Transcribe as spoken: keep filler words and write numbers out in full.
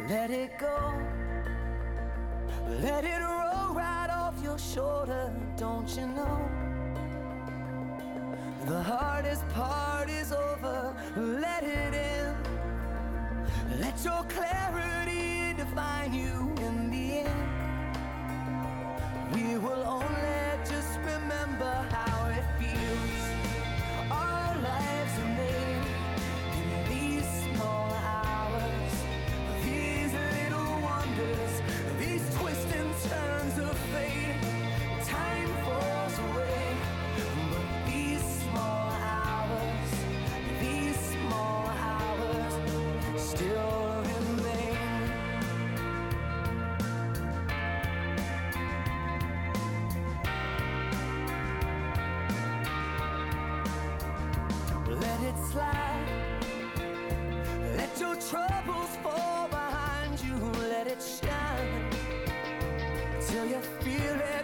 Let it go. Let it roll right off your shoulder. Don't you know? The hardest part is over. Let it in. Let your clarity define you in the end. We will only just remember how it feels. Our lives are made in these small hours, these little wonders, these twists and turns of fate. Time falls away, but these small hours, these small hours still remain. Let it slide. Let your troubles fall behind you. Let it shine till you feel it